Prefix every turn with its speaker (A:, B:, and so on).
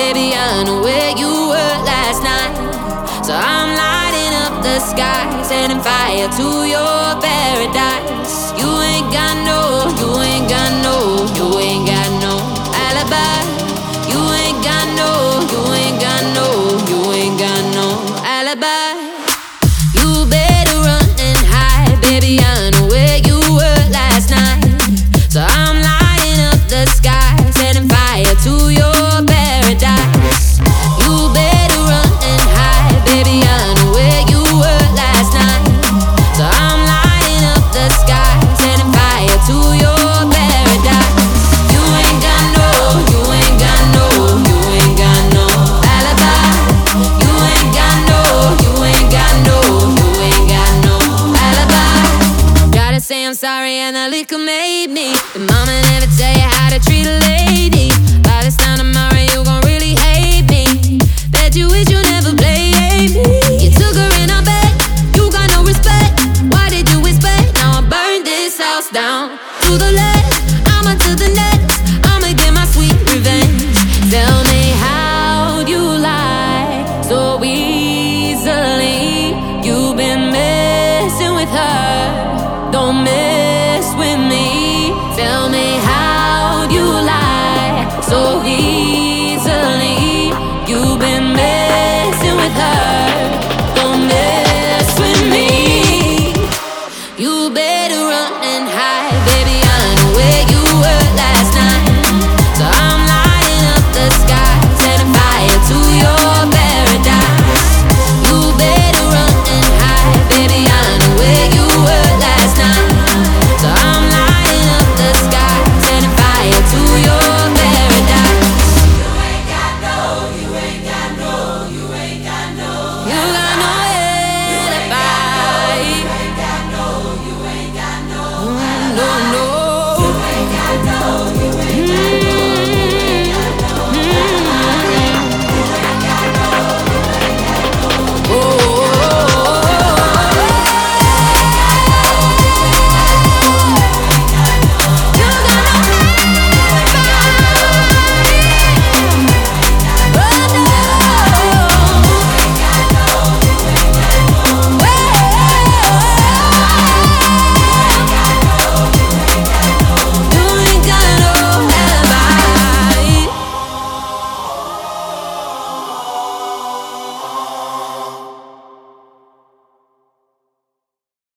A: baby, I know where you were last night. So I'm lighting up the sky, setting fire to your paradise. You ain't got no, you ain't got no, you ain't got no alibi. You ain't got no, you ain't got no, you ain't got no alibi. You better run and hide, baby, I know where you were last night. So I'm lighting up the sky, setting fire to your paradise. You better run and hide, baby, I know where you were last night. So I'm lighting up the sky, setting fire to your paradise. You ain't got no, you ain't got no, you ain't got no alibi. You ain't got no, you ain't got no, you ain't got no alibi. Gotta say I'm sorry and the liquor made me. The mama never tell you how to treat a lady. By this time tomorrow you gon' really hate me. Bet you wish